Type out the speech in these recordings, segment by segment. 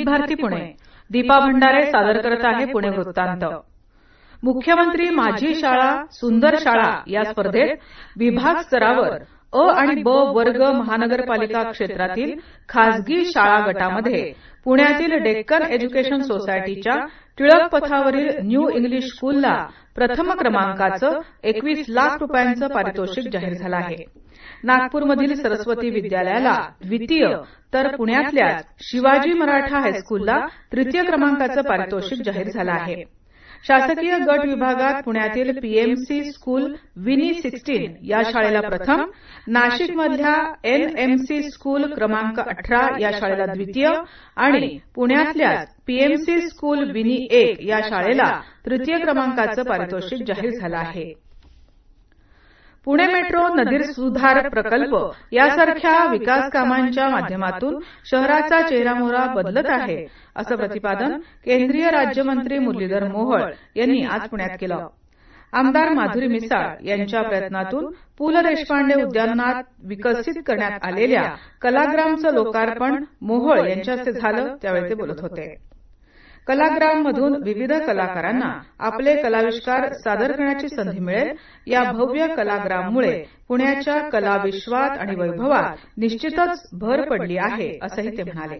विविध भारती पुणे. दीपा भंडारे सादर करत आहे पुणे वृत्तांत. मुख्यमंत्री माझी शाळा सुंदर शाळा या स्पर्धेत विभाग स्तरावर अ आणि ब वर्ग महानगरपालिका क्षेत्रातील खासगी शाळा गटामध्ये पुण्यातील डेक्कन एज्युकेशन सोसायटीच्या टिळक पथावरील न्यू इंग्लिश स्कूलला प्रथम क्रमांकाचं 21 लाख रुपयांचं पारितोषिक जाहीर झालं आहे. नागपूरमधील सरस्वती विद्यालयाला द्वितीय तर पुण्यातल्या शिवाजी मराठा हायस्कूलला तृतीय क्रमांकाचं पारितोषिक जाहीर झालं आहे. शासकीय गट विभागात पुण्यातील पीएमसी स्कूल विनी 16 या शाळेला प्रथम, नाशिकमधल्या एनएमसी स्कूल क्रमांक 18 या शाळेला द्वितीय आणि पुण्यातल्या पीएमसी स्कूल विनी 1 या शाळेला तृतीय क्रमांकाचं पारितोषिक जाहीर झालं आहे. पुणे मेट्रो नदीर सुधार प्रकल्प यासारख्या विकास कामांच्या माध्यमातून शहराचा चेहरामोहरा बदलत आहे, असं प्रतिपादन केंद्रीय राज्यमंत्री मुरलीधर मोहोळ यांनी आज पुण्यात केलं. आमदार माधुरी मिसाळ यांच्या प्रयत्नातून पु ल देशपांडे उद्यानात विकसित करण्यात आलेल्या कलाग्रामचं लोकार्पण मोहोळ यांच्या हस्ते झालं, त्यावेळी ते बोलत होते. कलाग्राममधून विविध कलाकारांना आपले कलाविष्कार सादर करण्याची संधी मिळेल. या भव्य कलाग्राममुळे पुण्याच्या कला विश्वात आणि वैभवात निश्चितच भर पडली आहे, असंही ते म्हणाले.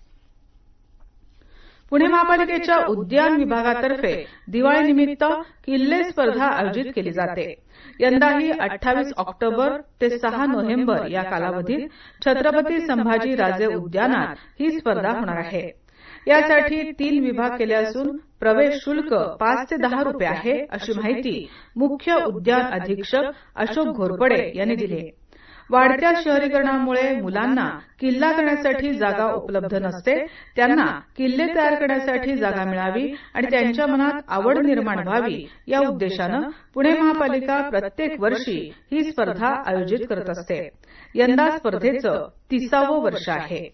पुणे महापालिकेच्या उद्यान विभागातर्फे दिवाळीनिमित्त किल्ले स्पर्धा आयोजित केली जाते. यंदाही 28 ऑक्टोबर ते 6 नोव्हेंबर या कालावधीत छत्रपती संभाजी राजे उद्यानात ही स्पर्धा होणार आहे. यासाठी 3 विभाग केले असून प्रवेश शुल्क 5 ते 10 रुपये आहे, अशी माहिती मुख्य उद्यान अधीक्षक अशोक घोरपडे यांनी दिली. वाढत्या शहरीकरणामुळे मुलांना किल्ला करण्यासाठी जागा उपलब्ध नसते. त्यांना किल्ले तयार करण्यासाठी जागा मिळावी आणि त्यांच्या मनात आवड निर्माण व्हावी या उद्देशानं पुणे महापालिका प्रत्येक वर्षी ही स्पर्धा आयोजित करत असते. यंदा स्पर्धेचं 30वं वर्ष आहे.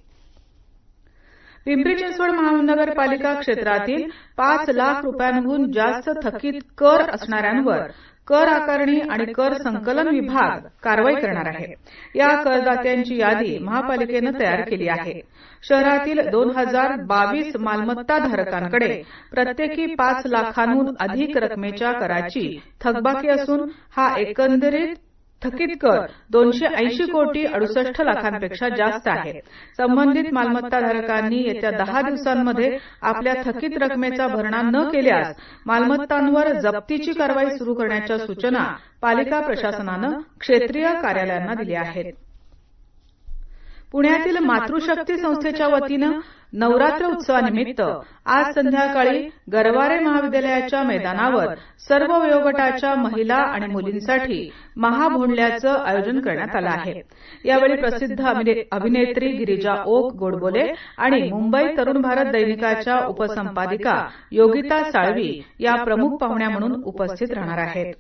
पिंपरी चिंचवड महानगरपालिका क्षेत्रातील 5 लाख रुपयांहून जास्त थकीत कर असणाऱ्यांवर कर आकारणी आणि कर संकलन विभाग कारवाई करणार आहे. या करदात्यांची यादी महापालिकेनं तयार केली आहे. शहरातील 2022 मालमत्ताधारकांकडे प्रत्येकी 5 लाखांहून अधिक रकमेच्या कराची थकबाकी असून हा एकंदरीत थकीत कर 280 कोटी 68 लाखांपेक्षा जास्त आहे. संबंधित मालमत्ताधारकांनी येत्या 10 दिवसांमध्ये आपल्या थकीत रकमेचा भरणा न केल्यास मालमत्तांवर जप्तीची कारवाई सुरू करण्याच्या सूचना पालिका प्रशासनानं क्षेत्रीय कार्यालयांना दिल्या आहेत. पुण्यातील मातृशक्ती संस्थेच्या वतीनं नवरात्र उत्सवानिमित्त आज संध्याकाळी गरवारे महाविद्यालयाच्या मैदानावर सर्व वयोगटाच्या महिला आणि मुलींसाठी महाभोंडल्याचं आयोजन करण्यात आलं आहे. यावेळी प्रसिद्ध अभिनेत्री गिरिजा ओक गोडबोले आणि मुंबई तरुण भारत दैनिकाच्या उपसंपादिका योगिता साळवी या प्रमुख पाहुण्या म्हणून उपस्थित राहणार आहेत.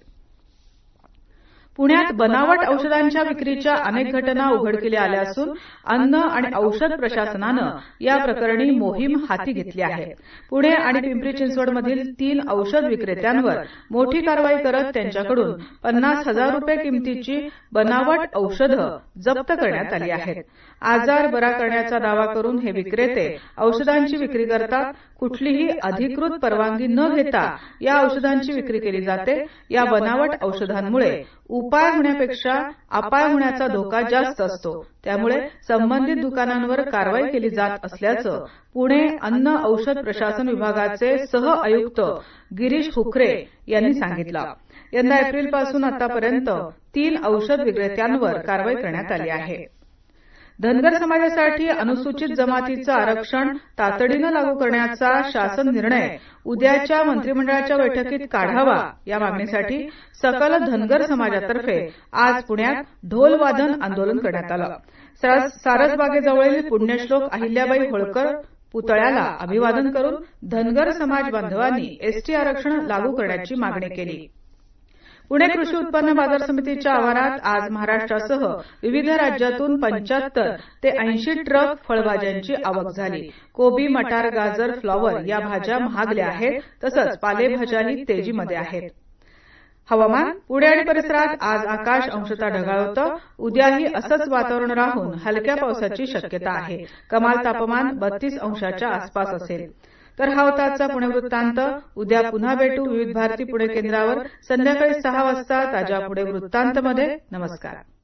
पुण्यात बनावट औषधांच्या विक्रीच्या अनेक घटना उघडकीला आल्या असून अन्न आणि औषध प्रशासनानं या प्रकरणी मोहीम हाती घेतली आहे. पुणे आणि पिंपरी चिंचवडमधील 3 औषध विक्रेत्यांवर मोठी कारवाई करत त्यांच्याकडून 50,000 रुपये किमतीची बनावट औषधं जप्त करण्यात आली आहेत. आजार बरा करण्याचा दावा करून हे विक्रेते औषधांची विक्री करतात. कुठलीही अधिकृत परवानगी न घेता या औषधांची विक्री केली जाते. या बनावट औषधांमुळे उपाय होण्यापेक्षा अपाय होण्याचा धोका जास्त असतो. त्यामुळे संबंधित दुकानांवर कारवाई केली जात असल्याचं पुणे अन्न औषध प्रशासन विभागाचे सह आयुक्त गिरीश हुखरे यांनी सांगितलं. यंदा एप्रिलपासून आतापर्यंत 3 औषध विक्रेत्यांवर कारवाई करण्यात आली आहे. धनगर समाजासाठी अनुसूचित जमातीचं आरक्षण तातडीनं लागू करण्याचा शासन निर्णय उद्याच्या मंत्रिमंडळाच्या बैठकीत काढावा या मागणीसाठी सकल धनगर समाजातर्फे आज पुण्यात ढोलवादन आंदोलन करण्यात आलं. सारसबागेजवळील पुण्यश्लोक अहिल्याबाई होळकर पुतळ्याला अभिवादन करून धनगर समाज बांधवांनी एसटी आरक्षण लागू करण्याची मागणी केली. पुणे कृषी उत्पन्न बाजार समितीच्या आवारात आज महाराष्ट्रासह विविध राज्यातून 75 ते 80 ट्रक फळभाज्यांची आवक झाली. कोबी, मटार, गाजर, फ्लॉवर या भाज्या महागल्या आहेत. तसंच पालेभाज्याही तेजीमध्ये आहेत. हवामान. पुणे आणि परिसरात आज आकाश अंशतः ढगाळ होतं. उद्याही असंच वातावरण राहून हलक्या पावसाची शक्यता आहे. कमाल तापमान 32 अंशाच्या आसपास असेल. तर हा होता आजचा पुणे वृत्तांत. उद्या पुन्हा भेटू विविध भारती पुणे केंद्रावर संध्याकाळी 6 वाजता ताज्या पुणे वृत्तांतमध्ये. नमस्कार.